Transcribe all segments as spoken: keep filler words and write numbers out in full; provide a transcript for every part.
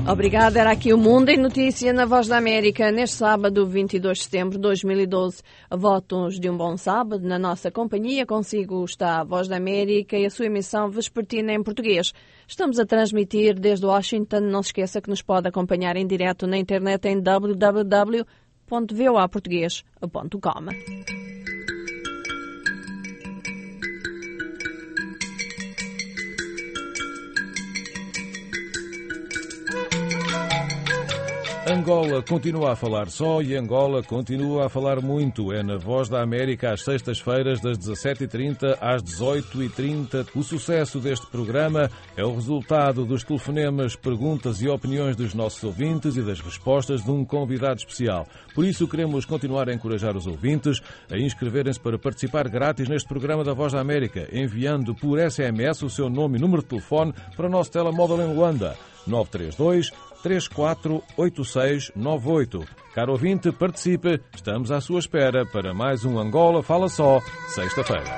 Obrigada, era aqui o Mundo em Notícia na Voz da América, neste sábado, vinte e dois de setembro de dois mil e doze. Votos de um bom sábado na nossa companhia. Consigo está a Voz da América e a sua emissão vespertina em português. Estamos a transmitir desde Washington. Não se esqueça que nos pode acompanhar em direto na internet em w w w ponto voa português ponto com. Angola continua a falar só e Angola continua a falar muito. É na Voz da América às sextas-feiras das dezassete e trinta às dezoito e trinta. O sucesso deste programa é o resultado dos telefonemas, perguntas e opiniões dos nossos ouvintes e das respostas de um convidado especial. Por isso queremos continuar a encorajar os ouvintes a inscreverem-se para participar grátis neste programa da Voz da América, enviando por S M S o seu nome e número de telefone para o nosso telemóvel em Luanda. nove três dois, três quatro oito seis nove oito. Caro ouvinte, participe. Estamos à sua espera para mais um Angola Fala Só, sexta-feira.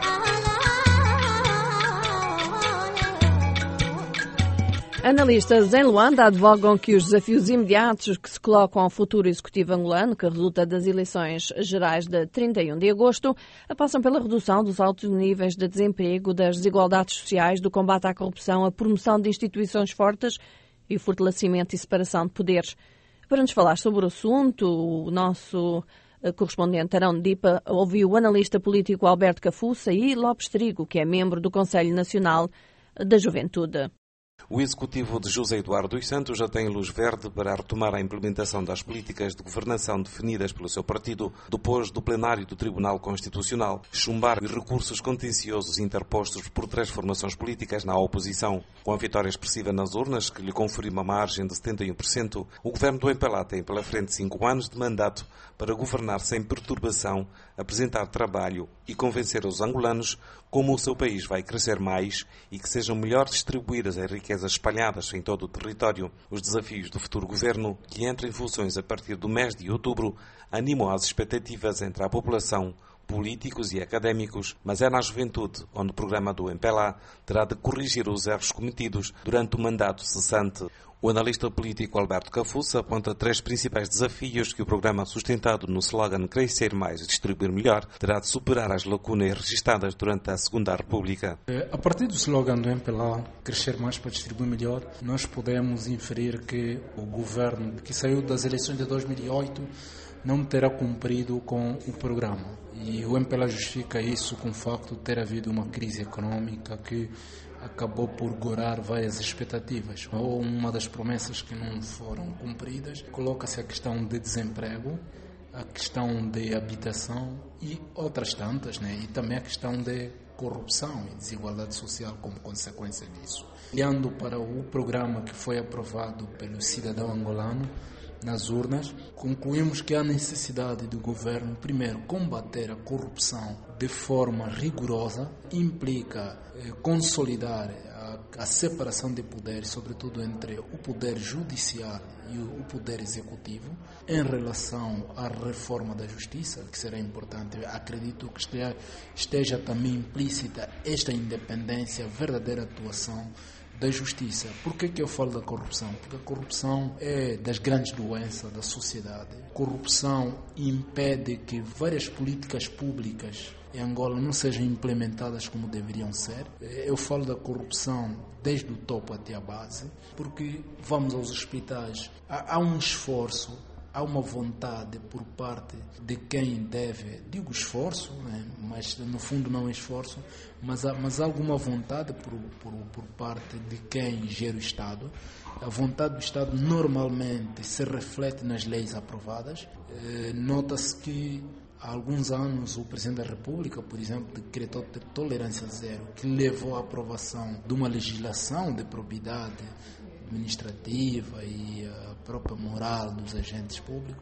Analistas em Luanda advogam que os desafios imediatos que se colocam ao futuro executivo angolano, que resulta das eleições gerais de trinta e um de agosto, passam pela redução dos altos níveis de desemprego, das desigualdades sociais, do combate à corrupção, a promoção de instituições fortes e o fortalecimento e separação de poderes. Para nos falar sobre o assunto, o nosso correspondente Arão Dipa ouviu o analista político Alberto Cafuça e Lopes Trigo, que é membro do Conselho Nacional da Juventude. O executivo de José Eduardo dos Santos já tem luz verde para retomar a implementação das políticas de governação definidas pelo seu partido depois do plenário do Tribunal Constitucional chumbar recursos contenciosos interpostos por três formações políticas na oposição. Com a vitória expressiva nas urnas, que lhe conferiu uma margem de setenta e um por cento, o governo do M P L A tem pela frente cinco anos de mandato para governar sem perturbação, apresentar trabalho e convencer os angolanos como o seu país vai crescer mais e que sejam melhor distribuídas as riquezas espalhadas em todo o território. Os desafios do futuro governo, que entra em funções a partir do mês de outubro, animam as expectativas entre a população, políticos e académicos, mas é na juventude onde o programa do M P L A terá de corrigir os erros cometidos durante o mandato cessante. O analista político Alberto Cafuça aponta três principais desafios que o programa, sustentado no slogan Crescer Mais e Distribuir Melhor, terá de superar as lacunas registradas durante a Segunda República. A partir do slogan do M P L A, Crescer Mais para Distribuir Melhor, nós podemos inferir que o governo que saiu das eleições de dois mil e oito não terá cumprido com o programa. E o M P L A justifica isso com o facto de ter havido uma crise econômica que acabou por gorar várias expectativas. Ou uma das promessas que não foram cumpridas, coloca-se a questão de desemprego, a questão de habitação e outras tantas, né? E também a questão de corrupção e desigualdade social como consequência disso. Olhando para o programa que foi aprovado pelo cidadão angolano nas urnas, concluímos que há necessidade do governo, primeiro, combater a corrupção de forma rigorosa, implica eh, consolidar a, a separação de poderes, sobretudo entre o poder judiciário e o, o poder executivo, em relação à reforma da justiça, que será importante. Acredito que esteja, esteja também implícita esta independência, verdadeira atuação da justiça. Por que que eu falo da corrupção? Porque a corrupção é das grandes doenças da sociedade. A corrupção impede que várias políticas públicas em Angola não sejam implementadas como deveriam ser. Eu falo da corrupção desde o topo até a base, porque vamos aos hospitais, há, há um esforço, há uma vontade por parte de quem deve, digo esforço, né? Mas no fundo não é esforço, mas há, mas há alguma vontade por, por, por parte de quem gera o Estado. A vontade do Estado normalmente se reflete nas leis aprovadas. Eh, nota-se que há alguns anos o Presidente da República, por exemplo, decretou tolerância zero, que levou à aprovação de uma legislação de probidade administrativa e a própria moral dos agentes públicos,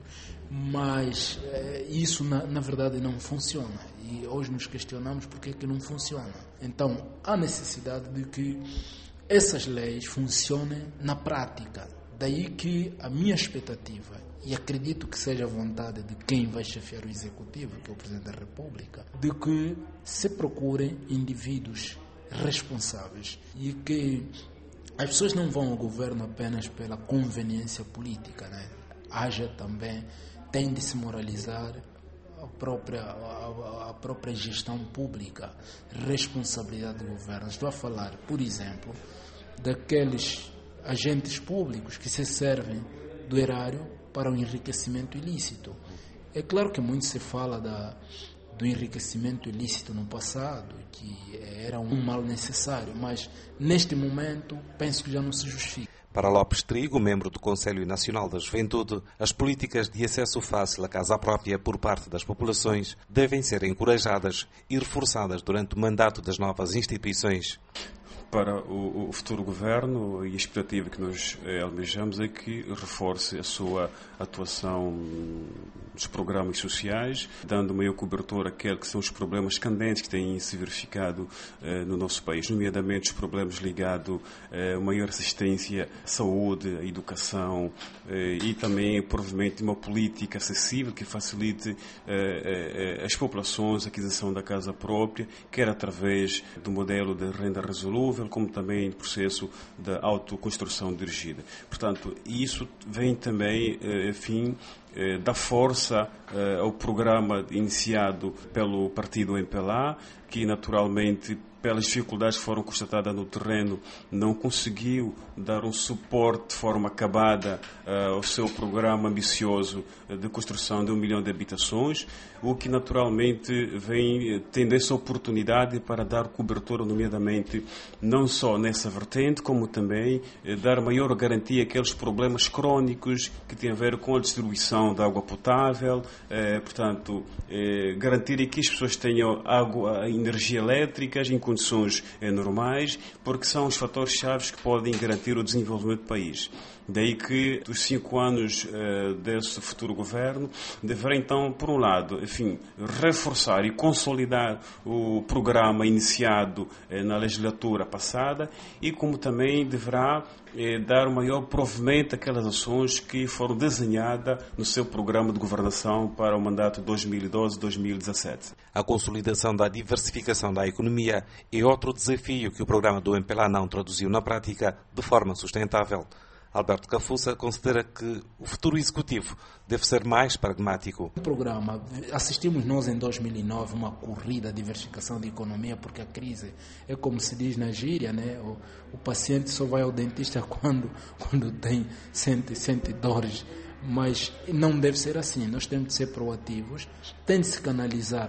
mas eh, isso na, na verdade não funciona e hoje nos questionamos porque é que não funciona. Então há necessidade de que essas leis funcionem na prática, daí que a minha expectativa, e acredito que seja a vontade de quem vai chefiar o Executivo, que é o Presidente da República, de que se procurem indivíduos responsáveis e que As pessoas não vão ao governo apenas pela conveniência política, né? Haja também, tem de se moralizar a própria, a, a própria gestão pública, responsabilidade do governo. Estou a falar, por exemplo, daqueles agentes públicos que se servem do erário para o enriquecimento ilícito. É claro que muito se fala da, do enriquecimento ilícito no passado, que era um mal necessário, mas neste momento penso que já não se justifica. Para Lopes Trigo, membro do Conselho Nacional da Juventude, as políticas de acesso fácil à casa própria por parte das populações devem ser encorajadas e reforçadas durante o mandato das novas instituições. Para o, o futuro governo, e a expectativa que nós eh, almejamos é que reforce a sua atuação nos programas sociais, dando maior cobertura àqueles que são os problemas candentes que têm se verificado eh, no nosso país, nomeadamente os problemas ligados a maior assistência à saúde, à educação eh, e também, provavelmente, uma política acessível que facilite eh, eh, as populações a aquisição da casa própria, quer através do modelo de renda resolúvel, como também no processo da autoconstrução dirigida. Portanto, isso vem também, enfim, dar força ao programa iniciado pelo partido M P L A, que naturalmente, pelas dificuldades que foram constatadas no terreno, não conseguiu dar um suporte de forma acabada uh, ao seu programa ambicioso de construção de um milhão de habitações, o que naturalmente vem tendo essa oportunidade para dar cobertura, nomeadamente, não só nessa vertente, como também eh, dar maior garantia àqueles problemas crónicos que têm a ver com a distribuição da água potável, eh, portanto, eh, garantir que as pessoas tenham água, energia elétrica em condições eh, normais, porque são os fatores-chave que podem garantir o desenvolvimento do país. Daí que os cinco anos uh, desse futuro governo deverão, então, por um lado, enfim, reforçar e consolidar o programa iniciado uh, na legislatura passada e como também deverá uh, dar maior provimento àquelas ações que foram desenhadas no seu programa de governação para o mandato dois mil e doze a dois mil e dezassete. A consolidação da diversificação da economia é outro desafio que o programa do M P L A não traduziu na prática de forma sustentável. Alberto Cafuça considera que o futuro executivo deve ser mais pragmático. O programa, assistimos nós em dois mil e nove uma corrida de diversificação da economia, porque a crise é como se diz na gíria, né? o, o paciente só vai ao dentista quando, quando tem, sente, sente dores, mas não deve ser assim. Nós temos de ser proativos, tem de se canalizar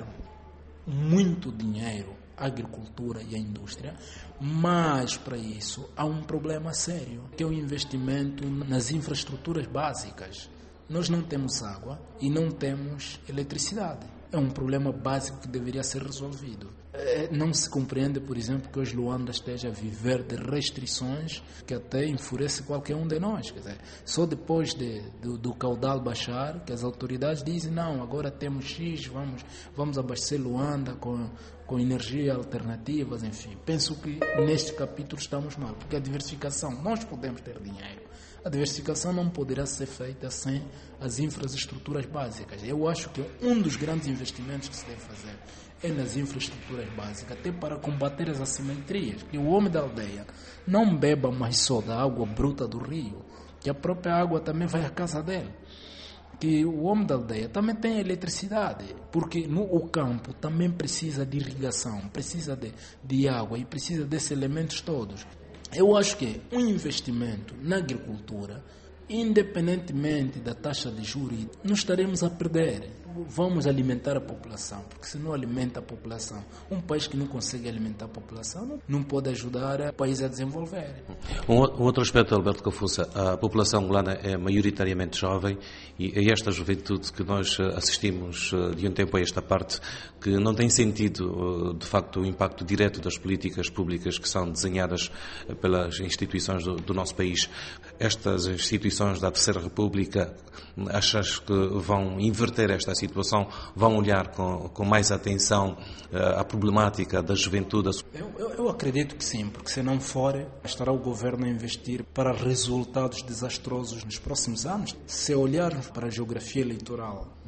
muito dinheiro à agricultura e à indústria, mas para isso há um problema sério, que é o investimento nas infraestruturas básicas. Nós não temos água e não temos eletricidade. É um problema básico que deveria ser resolvido. Não se compreende, por exemplo, que hoje Luanda esteja a viver de restrições que até enfurece qualquer um de nós. Quer dizer, só depois de, do, do caudal baixar, que as autoridades dizem, não, agora temos X, vamos, vamos abastecer Luanda com, com energia alternativas, enfim. Penso que neste capítulo estamos mal, porque a diversificação, nós podemos ter dinheiro. A diversificação não poderá ser feita sem as infraestruturas básicas. Eu acho que um dos grandes investimentos que se deve fazer é nas infraestruturas básicas, até para combater as assimetrias. Que o homem da aldeia não beba mais só da água bruta do rio, que a própria água também vai à casa dele. Que o homem da aldeia também tem eletricidade, porque no o campo também precisa de irrigação, precisa de, de água e precisa desses elementos todos. Eu acho que um investimento na agricultura, independentemente da taxa de juros, não estaremos a perder. Vamos alimentar a população, porque se não alimenta a população, um país que não consegue alimentar a população não pode ajudar o país a desenvolver. Um outro aspecto, Alberto Cafuça, a população angolana é maioritariamente jovem e é esta juventude que nós assistimos de um tempo a esta parte que não tem sentido, de facto, o impacto direto das políticas públicas que são desenhadas pelas instituições do, do nosso país. Estas instituições da Terceira República, achas que vão inverter esta situação? situação, vão olhar com, com mais atenção uh, à problemática da juventude? Eu, eu, eu acredito que sim, porque se não for, estará o governo a investir para resultados desastrosos nos próximos anos. Se olharmos para a geografia eleitoral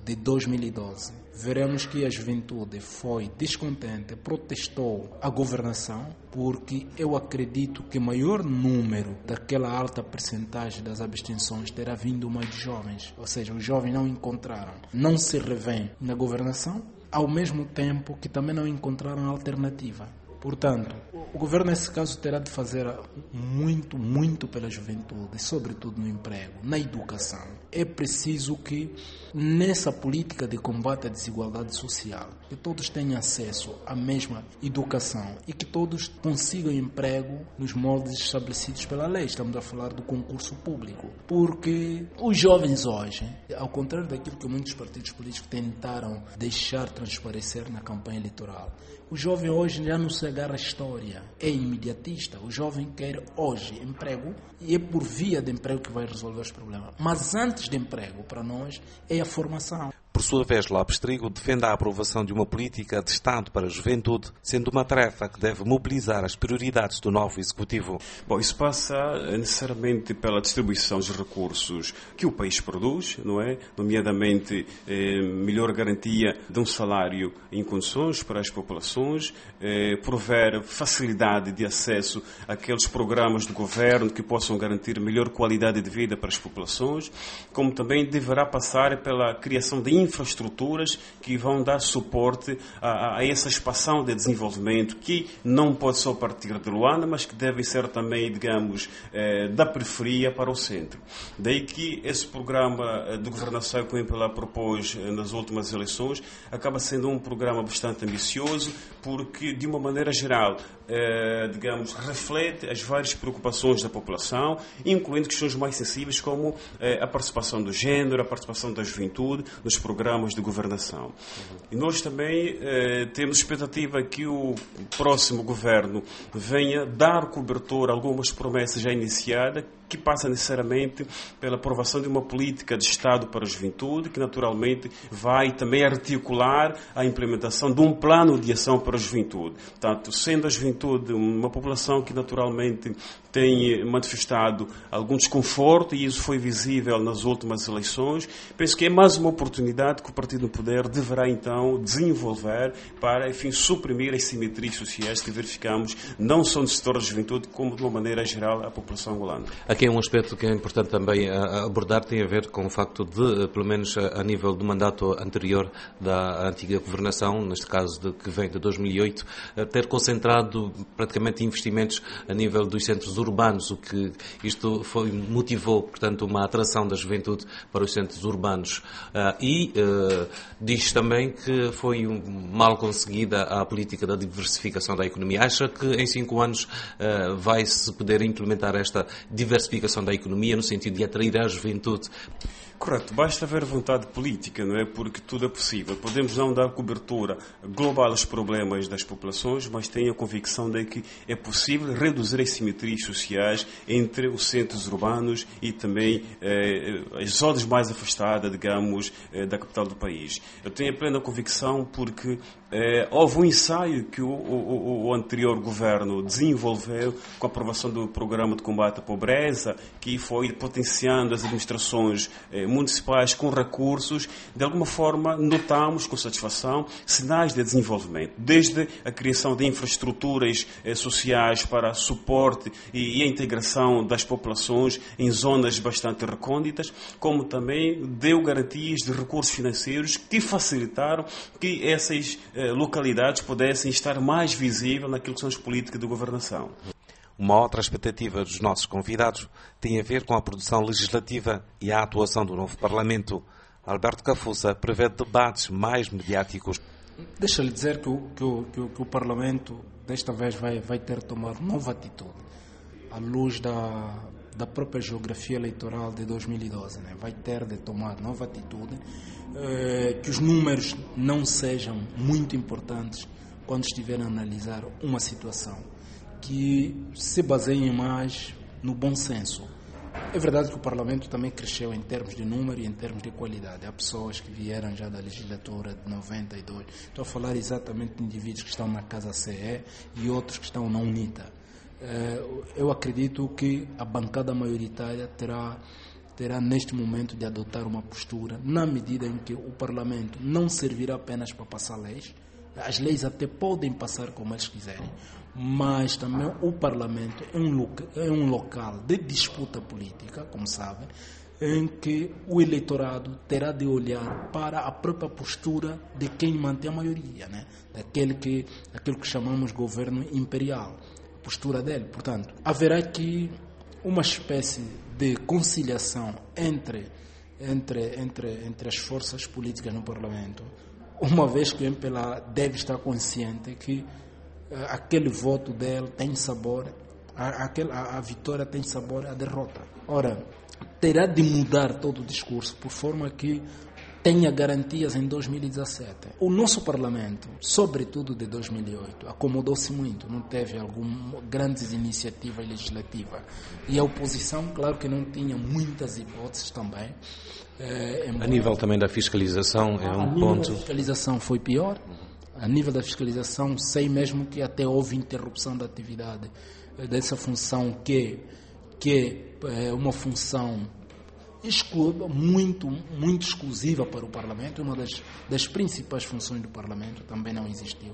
de dois mil e doze, veremos que a juventude foi descontente, protestou a governação, porque eu acredito que o maior número daquela alta percentagem das abstenções terá vindo mais de jovens. Ou seja, os jovens não encontraram, não se revêem na governação, ao mesmo tempo que também não encontraram alternativa. Portanto, o governo nesse caso terá de fazer muito, muito pela juventude, sobretudo no emprego, na educação. É preciso que nessa política de combate à desigualdade social, que todos tenham acesso à mesma educação e que todos consigam emprego nos moldes estabelecidos pela lei. Estamos a falar do concurso público. Porque os jovens hoje, ao contrário daquilo que muitos partidos políticos tentaram deixar transparecer na campanha eleitoral, o jovem hoje já não se agarra à história, é imediatista. O jovem quer hoje emprego e é por via de emprego que vai resolver os problemas. Mas antes de emprego, para nós, é a formação. Por sua vez, Lopes Trigo defende a aprovação de uma política de Estado para a juventude, sendo uma tarefa que deve mobilizar as prioridades do novo Executivo. Bom, isso passa necessariamente pela distribuição dos recursos que o país produz, não é? Nomeadamente, eh, melhor garantia de um salário em condições para as populações, eh, prover facilidade de acesso àqueles programas do governo que possam garantir melhor qualidade de vida para as populações, como também deverá passar pela criação de infraestruturas que vão dar suporte a, a essa expansão de desenvolvimento que não pode só partir de Luanda, mas que deve ser também, digamos, eh, da periferia para o centro. Daí que esse programa de governação que o M P L A propôs nas últimas eleições acaba sendo um programa bastante ambicioso, porque, de uma maneira geral, eh, digamos, reflete as várias preocupações da população, incluindo questões mais sensíveis como eh, a participação do género, a participação da juventude nos programas de governação. E nós também eh, temos expectativa que o próximo governo venha dar cobertura a algumas promessas já iniciadas, que passa necessariamente pela aprovação de uma política de Estado para a juventude, que naturalmente vai também articular a implementação de um plano de ação para a juventude. Portanto, sendo a juventude uma população que naturalmente tem manifestado algum desconforto, e isso foi visível nas últimas eleições, penso que é mais uma oportunidade que o Partido no Poder deverá então desenvolver para, enfim, suprimir as simetrias sociais que verificamos não só no setor da juventude, como de uma maneira geral a população angolana. Aqui é um aspecto que é importante também abordar, tem a ver com o facto de, pelo menos a nível do mandato anterior da antiga governação, neste caso de, que vem de dois mil e oito, ter concentrado praticamente investimentos a nível dos centros urbanos, o que isto foi, motivou, portanto, uma atração da juventude para os centros urbanos. E uh, diz também que foi mal conseguida a política da diversificação da economia. Acha que em cinco anos uh, vai-se poder implementar esta diversificação da economia no sentido de atrair a juventude? Correto, basta haver vontade política, não é? Porque tudo é possível. Podemos não dar cobertura global aos problemas das populações, mas tenho a convicção de que é possível reduzir as simetrias sociais entre os centros urbanos e também eh, as zonas mais afastadas, digamos, eh, da capital do país. Eu tenho a plena convicção porque eh, houve um ensaio que o, o, o anterior governo desenvolveu com a aprovação do programa de combate à pobreza, que foi potenciando as administrações eh, municipais com recursos. De alguma forma notamos com satisfação sinais de desenvolvimento, desde a criação de infraestruturas eh, sociais para suporte e, e a integração das populações em zonas bastante recônditas, como também deu garantias de recursos financeiros que facilitaram que essas eh, localidades pudessem estar mais visíveis naquilo que são as políticas de governação. Uma outra expectativa dos nossos convidados tem a ver com a produção legislativa e a atuação do novo Parlamento. Alberto Cafuça prevê debates mais mediáticos. Deixa-lhe dizer que o, que, o, que, o, que o Parlamento desta vez vai, vai ter de tomar nova atitude à luz da, da própria geografia eleitoral de dois mil e doze. Né? Vai ter de tomar nova atitude, eh, que os números não sejam muito importantes quando estiverem a analisar uma situação, que se baseiem mais no bom senso. É verdade que o Parlamento também cresceu em termos de número e em termos de qualidade. Há pessoas que vieram já da legislatura de noventa e dois. Estou a falar exatamente de indivíduos que estão na Casa C E e outros que estão na UNITA. Eu acredito que a bancada maioritária terá terá neste momento de adotar uma postura na medida em que o Parlamento não servirá apenas para passar leis. As leis até podem passar como eles quiserem, mas também o Parlamento é um, loca, é um local de disputa política, como sabem, em que o eleitorado terá de olhar para a própria postura de quem mantém a maioria, né? Daquele que, daquilo que chamamos governo imperial, a postura dele. Portanto, haverá aqui uma espécie de conciliação entre, entre, entre, entre as forças políticas no Parlamento, uma vez que o M P L A deve estar consciente que uh, aquele voto dele tem sabor, a, aquele, a, a vitória tem sabor à derrota. Ora, terá de mudar todo o discurso por forma que tenha garantias em dois mil e dezassete. O nosso Parlamento, sobretudo de dois mil e oito, acomodou-se muito, não teve algumas grandes iniciativas legislativas. E a oposição, claro que não tinha muitas hipóteses também. É, a nível também da fiscalização, é um ponto... A fiscalização foi pior. A nível da fiscalização, sei mesmo que até houve interrupção da atividade dessa função que, que é uma função exclu- muito, muito exclusiva para o Parlamento. Uma das, das principais funções do Parlamento também não existiu.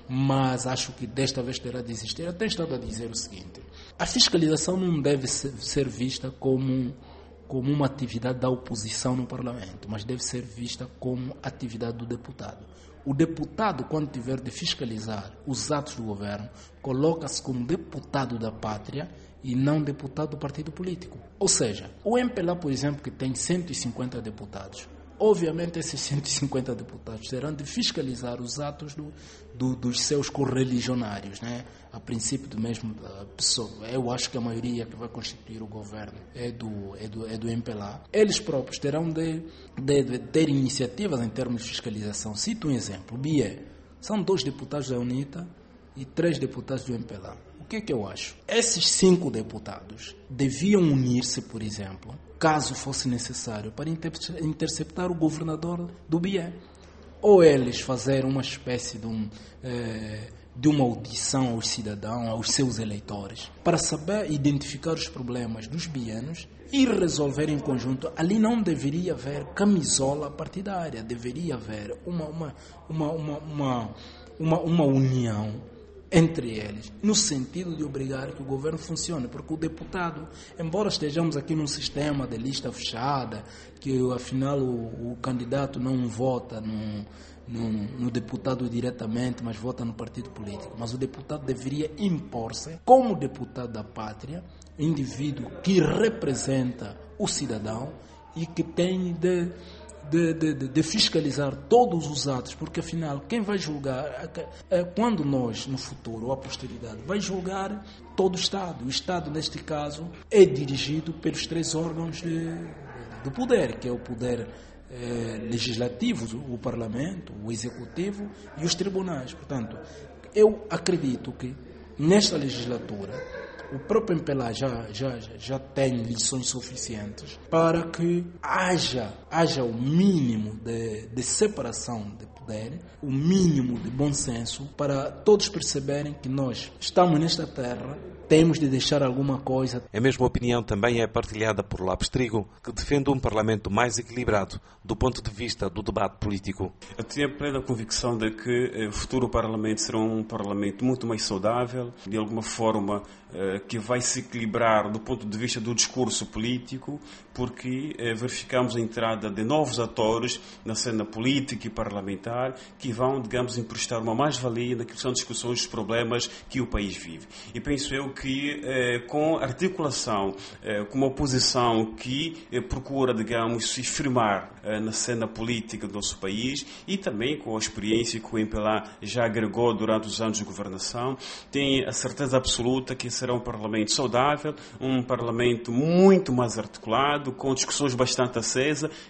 Mas acho que desta vez terá de existir. Eu tenho estado a dizer o seguinte: a fiscalização não deve ser vista como... como uma atividade da oposição no Parlamento, mas deve ser vista como atividade do deputado. O deputado, quando tiver de fiscalizar os atos do governo, coloca-se como deputado da pátria e não deputado do partido político. Ou seja, o M P L A, por exemplo, que tem cento e cinquenta deputados, obviamente esses cento e cinquenta deputados terão de fiscalizar os atos do, do, dos seus correligionários, né? A princípio do mesmo da pessoa. Eu acho que a maioria que vai constituir o governo é do, é do, é do M P L A. Eles próprios terão de, de, de ter iniciativas em termos de fiscalização. Cito um exemplo: o B I E. São dois deputados da UNITA e três deputados do M P L A. O que é que eu acho? Esses cinco deputados deviam unir-se, por exemplo, caso fosse necessário, para interceptar o governador do B I E. Ou eles fazerem uma espécie de, um, eh, de uma audição aos cidadãos, aos seus eleitores, para saber identificar os problemas dos bianos e resolver em conjunto. Ali não deveria haver camisola partidária, deveria haver uma, uma, uma, uma, uma, uma, uma união entre eles, no sentido de obrigar que o governo funcione, porque o deputado, embora estejamos aqui num sistema de lista fechada, que afinal o, o candidato não vota no, no, no deputado diretamente, mas vota no partido político, mas o deputado deveria impor-se como deputado da pátria, indivíduo que representa o cidadão e que tem de... De, de, de fiscalizar todos os atos, porque afinal quem vai julgar é quando nós no futuro ou a posteridade vai julgar todo o Estado. O Estado neste caso é dirigido pelos três órgãos de, do poder, que é o poder eh, legislativo, o Parlamento, o Executivo e os tribunais. Portanto, eu acredito que nesta legislatura o próprio M P L A já, já, já tem lições suficientes para que haja, haja o mínimo de, de separação de poder, o mínimo de bom senso, para todos perceberem que nós estamos nesta terra, temos de deixar alguma coisa. A mesma opinião também é partilhada por Lopes Trigo, que defende um Parlamento mais equilibrado do ponto de vista do debate político. Eu tenho a plena convicção de que o futuro Parlamento será um Parlamento muito mais saudável, de alguma forma que vai se equilibrar do ponto de vista do discurso político, porque verificamos a entrada de novos atores na cena política e parlamentar que vão, digamos, emprestar uma mais-valia naquilo que são discussões dos problemas que o país vive. E penso eu que com articulação, com uma oposição que procura, digamos, se firmar na cena política do nosso país e também com a experiência que o M P L A já agregou durante os anos de governação, tem a certeza absoluta que será um Parlamento saudável, um Parlamento muito mais articulado, com discussões bastante acesas,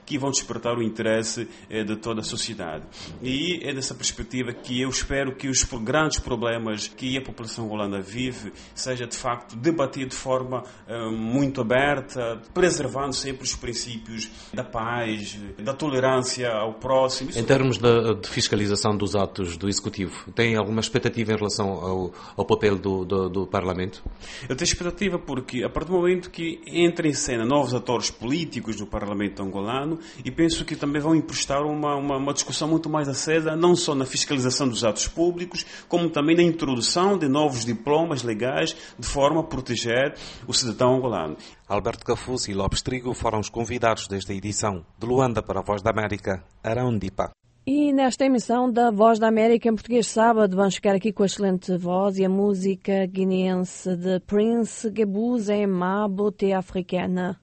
que vão despertar o interesse eh, de toda a sociedade. E é dessa perspectiva que eu espero que os grandes problemas que a população angolana vive seja de facto debatido de forma eh, muito aberta, preservando sempre os princípios da paz, da tolerância ao próximo. Em termos de, de fiscalização dos atos do Executivo, tem alguma expectativa em relação ao, ao papel do, do, do Parlamento? Eu tenho expectativa porque, a partir do momento que entra em cena novos atores políticos do Parlamento angolano, e penso que também vão emprestar uma, uma, uma discussão muito mais acesa, não só na fiscalização dos atos públicos, como também na introdução de novos diplomas legais, de forma a proteger o cidadão angolano. Alberto Kafusi e Lopes Trigo foram os convidados desta edição. De Luanda para a Voz da América, Arão Dipa. E nesta emissão da Voz da América em português sábado, vamos ficar aqui com a excelente voz e a música guineense de Prince Gebouze, Ma Beauté Africaine.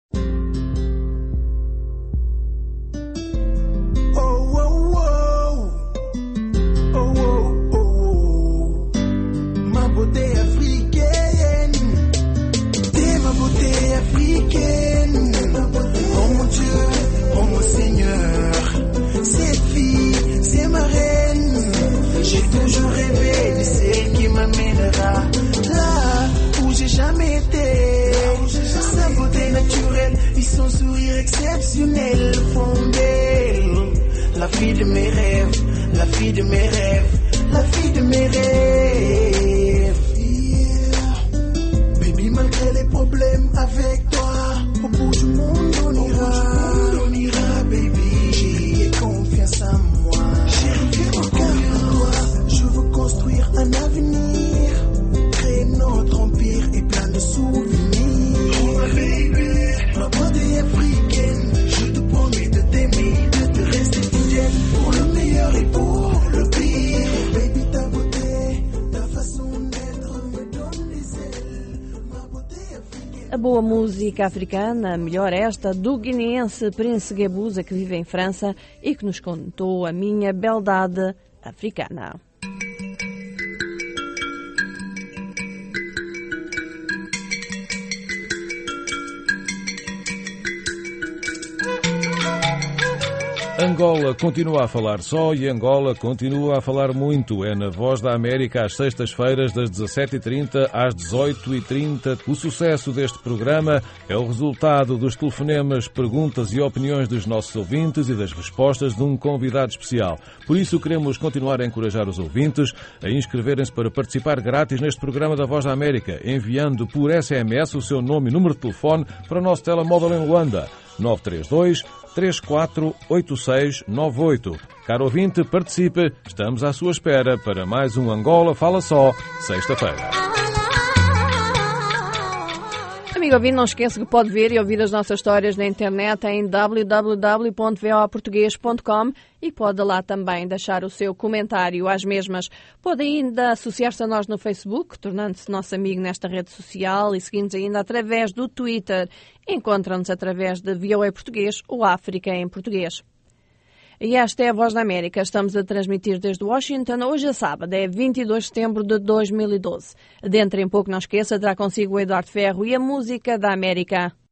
Oh mon Dieu, oh mon Seigneur, cette fille, c'est ma reine. J'ai toujours rêvé de celle qui m'amènera là où j'ai jamais été. Sa beauté naturelle et son sourire exceptionnel font d'elle la fille de mes rêves, la fille de mes rêves, la fille de mes rêves. Yeah. Baby, malgré les problèmes avec toi, au bout du monde on ira, on ira baby. J'ai confiance en moi, j'ai confiance en toi. Je veux construire un avenir, créer notre empire et plein de souvenirs. Oh my baby, ma beauté africaine, je te promets de t'aimer, de te rester fidèle pour le meilleur et pour le pire. Baby, ta beauté, ta façon d'être me donne des ailes. Ma beauté africaine. A boa música africana, melhor esta, do guineense Prince Gebouze, que vive em França e que nos contou a minha beldade africana. Angola continua a falar só e Angola continua a falar muito. É na Voz da América às sextas-feiras das dezassete e trinta às dezoito e trinta. O sucesso deste programa é o resultado dos telefonemas, perguntas e opiniões dos nossos ouvintes e das respostas de um convidado especial. Por isso queremos continuar a encorajar os ouvintes a inscreverem-se para participar grátis neste programa da Voz da América, enviando por S M S o seu nome e número de telefone para o nosso telemóvel em Luanda. nove três dois, três quatro oito seis nove oito. Caro ouvinte, participe. Estamos à sua espera para mais um Angola Fala Só, sexta-feira. Amigo ouvinte, não esqueça que pode ver e ouvir as nossas histórias na internet em w w w ponto v o a português ponto com e pode lá também deixar o seu comentário às mesmas. Pode ainda associar-se a nós no Facebook, tornando-se nosso amigo nesta rede social e seguindo-nos ainda através do Twitter. Encontra-nos através de V O A Português ou África em Português. E esta é a Voz da América. Estamos a transmitir desde Washington. Hoje é sábado, é vinte e dois de setembro de dois mil e doze. Dentro em pouco, não esqueça, terá consigo o Eduardo Ferro e a música da América.